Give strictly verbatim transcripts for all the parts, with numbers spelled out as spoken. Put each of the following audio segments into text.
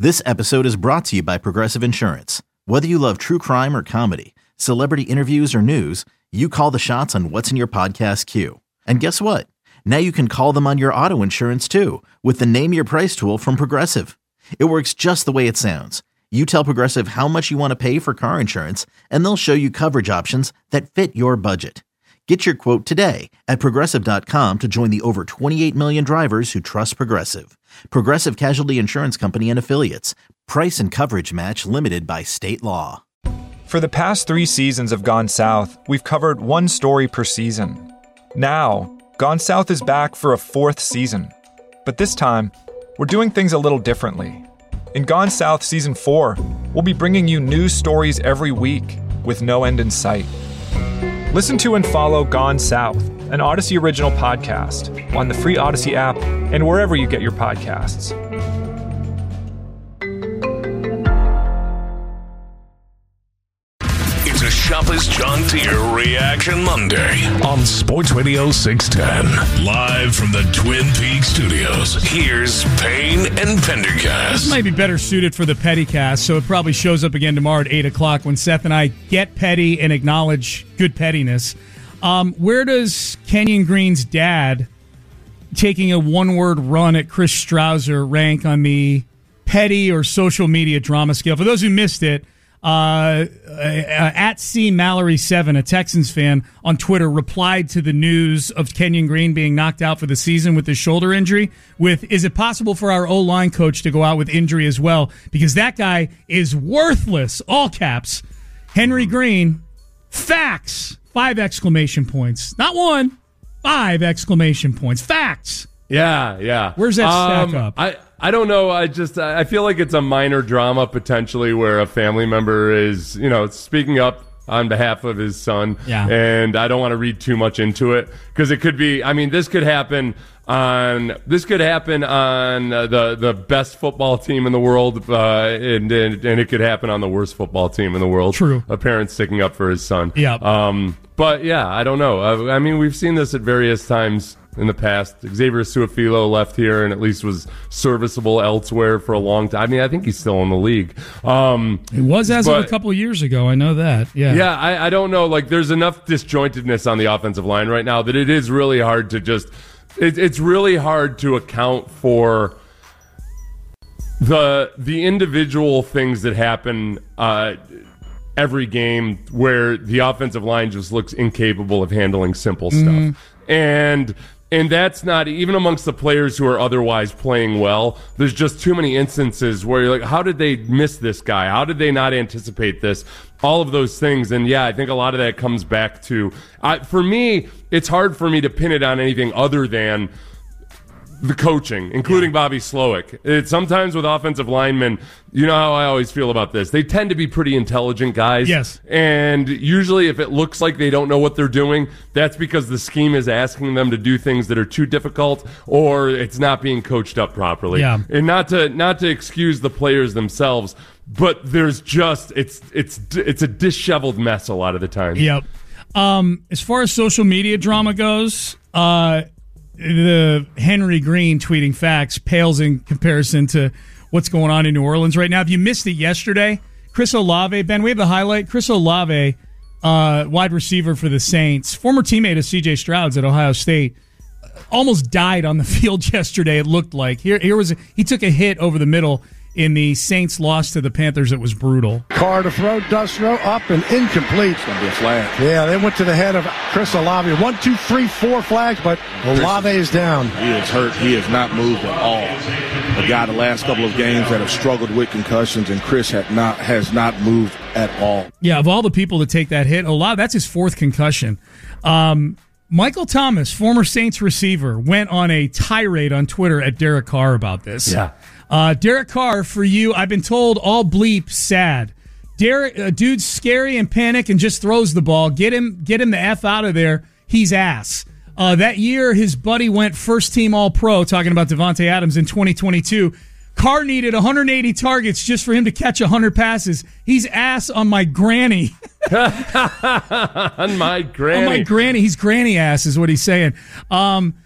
This episode is brought to you by Progressive Insurance. Whether you love true crime or comedy, celebrity interviews or news, you call the shots on what's in your podcast queue. And guess what? Now you can call them on your auto insurance too with the Name Your Price tool from Progressive. It works just the way it sounds. You tell Progressive how much you want to pay for car insurance, and they'll show you coverage options that fit your budget. Get your quote today at Progressive dot com to join the over twenty-eight million drivers who trust Progressive. Progressive Casualty Insurance Company and Affiliates. Price and coverage match limited by state law. For the past three seasons of Gone South, we've covered one story per season. Now, Gone South is back for a fourth season. But this time, we're doing things a little differently. In Gone South Season four, we'll be bringing you new stories every week with no end in sight. Listen to and follow Gone South, an Odyssey original podcast, on the free Odyssey app and wherever you get your podcasts. It's a Shoppers John Deere Reaction Monday on Sports Radio six ten. Live from the Twin Peaks studios, here's Payne and Pendergast. This might be better suited for the Pettycast, so it probably shows up again tomorrow at eight o'clock when Seth and I get petty and acknowledge good pettiness. Um, where does Kenyon Green's dad taking a one-word run at Chris Strouser rank on the petty or social media drama scale? For those who missed it, uh, uh, at C Mallory seven, a Texans fan on Twitter, replied to the news of Kenyon Green being knocked out for the season with his shoulder injury with, is it possible for our O-line coach to go out with injury as well? Because that guy is worthless. All caps. Henry Green, facts. Five exclamation points. Not one, five exclamation points. Facts. Yeah, yeah. Where's that um, stack up? I, I don't know. I just I feel like it's a minor drama potentially where a family member is, you know, speaking up on behalf of his son. Yeah. And I don't want to read too much into it because it could be, I mean, this could happen on this could happen on uh, the the best football team in the world, uh, and, and and it could happen on the worst football team in the world. True. A parent sticking up for his son. Yeah. Um. But yeah, I don't know. I, I mean, we've seen this at various times in the past. Xavier Su'a-Filo left here and at least was serviceable elsewhere for a long time. I mean, I think he's still in the league. Um, it was as but, of a couple of years ago. I know that. Yeah. Yeah, I, I don't know. Like, there's enough disjointedness on the offensive line right now that it is really hard to just. It, it's really hard to account for the the individual things that happen. Uh, every game where the offensive line just looks incapable of handling simple stuff. Mm. And and that's not, even amongst the players who are otherwise playing well, there's just too many instances where you're like, how did they miss this guy? How did they not anticipate this? All of those things. And yeah, I think a lot of that comes back to, uh, for me, it's hard for me to pin it on anything other than the coaching, including yeah. Bobby Slowick. It's sometimes with offensive linemen, you know how I always feel about this. They tend to be pretty intelligent guys. Yes. And usually if it looks like they don't know what they're doing, that's because the scheme is asking them to do things that are too difficult or it's not being coached up properly. Yeah. And not to not to excuse the players themselves, but there's just it's it's it's a disheveled mess a lot of the time. Yep. Um, as far as social media drama goes, uh the Henry Green tweeting facts pales in comparison to what's going on in New Orleans right now. If you missed it yesterday, Chris Olave, Ben, we have the highlight. Chris Olave, uh, wide receiver for the Saints, former teammate of C J Stroud's at Ohio State, almost died on the field yesterday, it looked like. Here, here was a, he took a hit over the middle in the Saints' loss to the Panthers. It was brutal. Carr to throw, does throw, up and incomplete. It's going to be a flag. Yeah, they went to the head of Chris Olave. One, two, three, four flags, but Olave is down. He is hurt. He has not moved at all. A guy the last couple of games that have struggled with concussions, and Chris had not has not moved at all. Yeah, of all the people to take that hit, Olave, that's his fourth concussion. Um, Michael Thomas, former Saints receiver, went on a tirade on Twitter at Derek Carr about this. Yeah. Uh, Derek Carr, for you, I've been told all bleep sad. Derek, uh, dude's scary and panic and just throws the ball. Get him, get him the F out of there. He's ass. Uh, that year, his buddy went first team All Pro, talking about Devontae Adams in twenty twenty-two. Carr needed one hundred eighty targets just for him to catch one hundred passes. He's ass on my granny. on my granny. On my granny. He's granny ass is what he's saying. Um,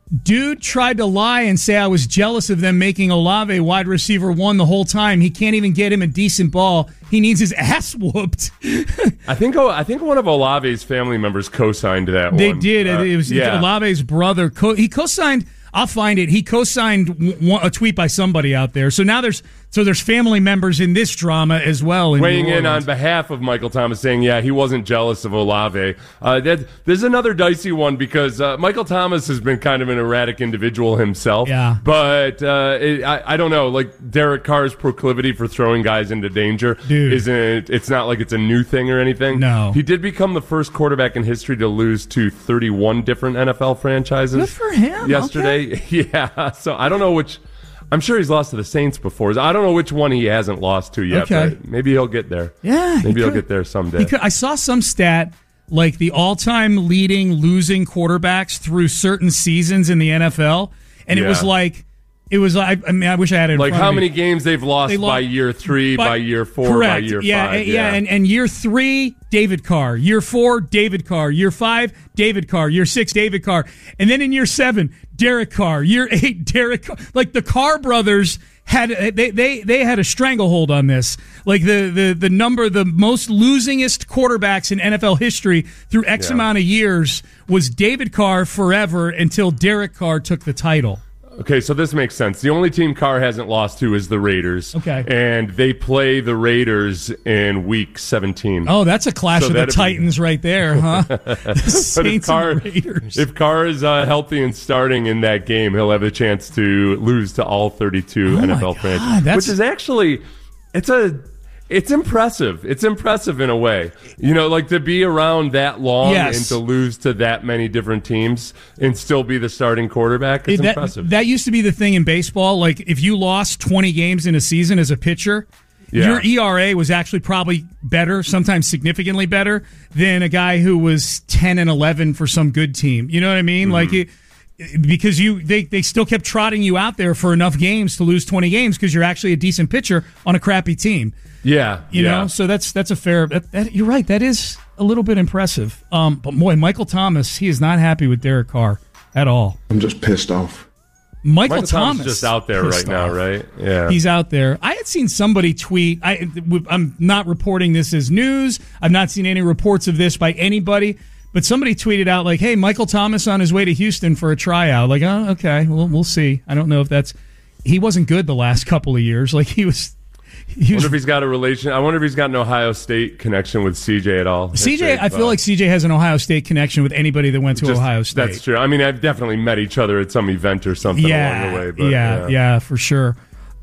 Dude tried to lie and say I was jealous of them making Olave wide receiver one the whole time. He can't even get him a decent ball. He needs his ass whooped. I think I think one of Olave's family members co-signed that they one. They did. Uh, it was yeah. Olave's brother. Co- he co-signed. I'll find it. He co-signed w- a tweet by somebody out there. So now there's so there's family members in this drama as well. In Weighing in on behalf of Michael Thomas, saying, yeah, he wasn't jealous of Olave. Uh, that, there's another dicey one because uh, Michael Thomas has been kind of an erratic individual himself. Yeah. But uh, it, I, I don't know, like Derek Carr's proclivity for throwing guys into danger Dude. isn't. It's not like it's a new thing or anything. No. He did become the first quarterback in history to lose to thirty-one different N F L franchises. Good for him. Yesterday. Okay. Yeah. So I don't know which. I'm sure he's lost to the Saints before. I don't know which one he hasn't lost to yet, Okay. but maybe he'll get there. Yeah, maybe he he'll could. get there someday. He could. I saw some stat like the all-time leading losing quarterbacks through certain seasons in the N F L, and it Yeah. was like it was like I mean I wish I had it in like front how of me. many games they've lost They by lost- year three, But- by year four, correct. by year yeah, five. yeah, yeah, and and year three, David Carr. Year four, David Carr. Year five, David Carr. Year six, David Carr. And then in year seven, Derek Carr. Year eight, Derek Carr. Like the Carr brothers had they they they had a stranglehold on this. Like the the the number, the most losingest quarterbacks in N F L history through X Yeah. amount of years was David Carr forever until Derek Carr took the title. Okay, so this makes sense. The only team Carr hasn't lost to is the Raiders. Okay. And they play the Raiders in week seventeen. Oh, that's a clash So of the that'd be- Titans right there, huh? The But if Saints Carr, and the Raiders. if Carr is uh, healthy and starting in that game, he'll have a chance to lose to all thirty-two Oh N my F L God, franchises, that's- which is actually it's a it's impressive. It's impressive in a way, you know, like to be around that long Yes. and to lose to that many different teams and still be the starting quarterback. It's that, impressive. that used to be the thing in baseball. Like if you lost twenty games in a season as a pitcher, Yeah. your E R A was actually probably better, sometimes significantly better than a guy who was ten and eleven for some good team. You know what I mean? Mm-hmm. Like it, because you they, they still kept trotting you out there for enough games to lose twenty games because you're actually a decent pitcher on a crappy team. yeah, You yeah. know, so that's that's a fair. That, that, you're right. That is a little bit impressive. Um, but boy, Michael Thomas, he is not happy with Derek Carr at all. I'm just pissed off. Michael, Michael Thomas Thomas just out there right pissed now, off. right? Yeah. He's out there. I had seen somebody tweet. I, I'm not reporting this as news. I've not seen any reports of this by anybody. But somebody tweeted out like, "Hey, Michael Thomas on his way to Houston for a tryout." Like, oh, okay, well, we'll see. I don't know if that's. He wasn't good the last couple of years. Like he was. He I was wonder if he's got a relation. I wonder if he's got an Ohio State connection with C J at all. C J, If I they've, feel uh, like C J has an Ohio State connection with anybody that went to just- Ohio State. That's true. I mean, I've definitely met each other at some event or something yeah, along the way. But, yeah, yeah, yeah, for sure.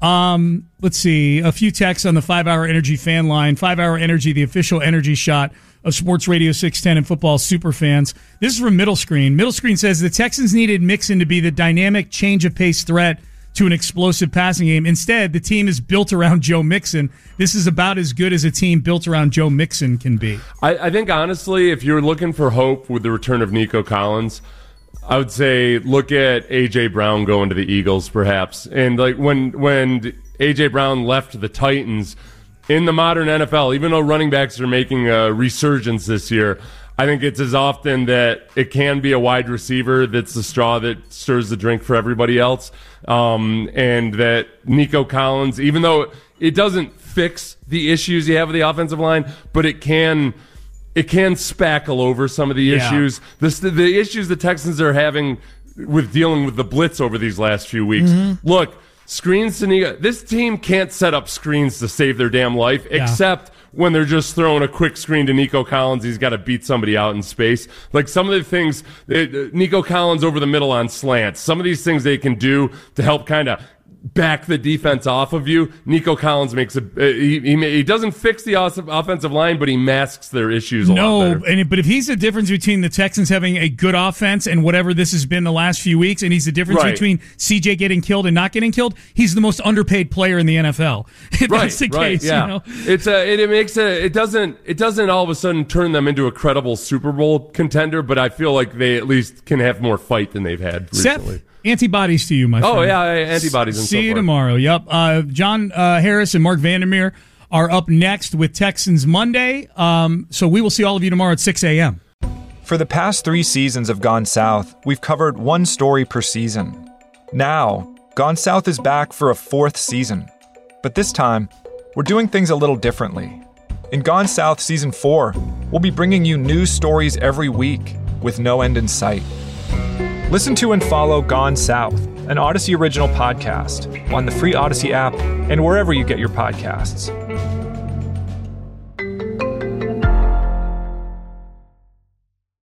Um, let's see. A few texts on the five hour Energy fan line. five hour Energy, the official energy shot of Sports Radio six ten and football super fans. This is from Middle Screen. Middle Screen says the Texans needed Mixon to be the dynamic change of pace threat to an explosive passing game. Instead, the team is built around Joe Mixon. This is about as good as a team built around Joe Mixon can be. I, I think, honestly, if you're looking for hope with the return of Nico Collins, I would say look at A J. Brown going to the Eagles, perhaps. And like when when A J. Brown left the Titans, in the modern N F L, even though running backs are making a resurgence this year, I think it's as often that it can be a wide receiver that's the straw that stirs the drink for everybody else. Um, and that Nico Collins, even though it doesn't fix the issues you have with the offensive line, but it can it can spackle over some of the Yeah. issues. The, the issues the Texans are having with dealing with the blitz over these last few weeks. Mm-hmm. Look, screens to Nico. This team can't set up screens to save their damn life, Yeah. except when they're just throwing a quick screen to Nico Collins. He's got to beat somebody out in space. Like some of the things, uh, Nico Collins over the middle on slants, some of these things they can do to help kind of back the defense off of you. Nico Collins makes a, uh, he, he, he doesn't fix the off- offensive line, but he masks their issues a lot No, better. and it, but if he's the difference between the Texans having a good offense and whatever this has been the last few weeks, and he's the difference Right. between C J getting killed and not getting killed, he's the most underpaid player in the N F L. If Right, that's the right, case, yeah. you know. It's a, it, it makes a, it doesn't, it doesn't all of a sudden turn them into a credible Super Bowl contender, but I feel like they at least can have more fight than they've had recently. Seth, antibodies to you, my friend. Oh yeah, antibodies. And See so you forth. tomorrow. Yep. Uh, John uh, Harris and Mark Vandermeer are up next with Texans Monday. Um, so we will see all of you tomorrow at six a.m. For the past three seasons of Gone South, we've covered one story per season. Now, Gone South is back for a fourth season. But this time, we're doing things a little differently. In Gone South Season four, we'll be bringing you new stories every week with no end in sight. Listen to and follow Gone South, an Odyssey original podcast, on the free Odyssey app and wherever you get your podcasts.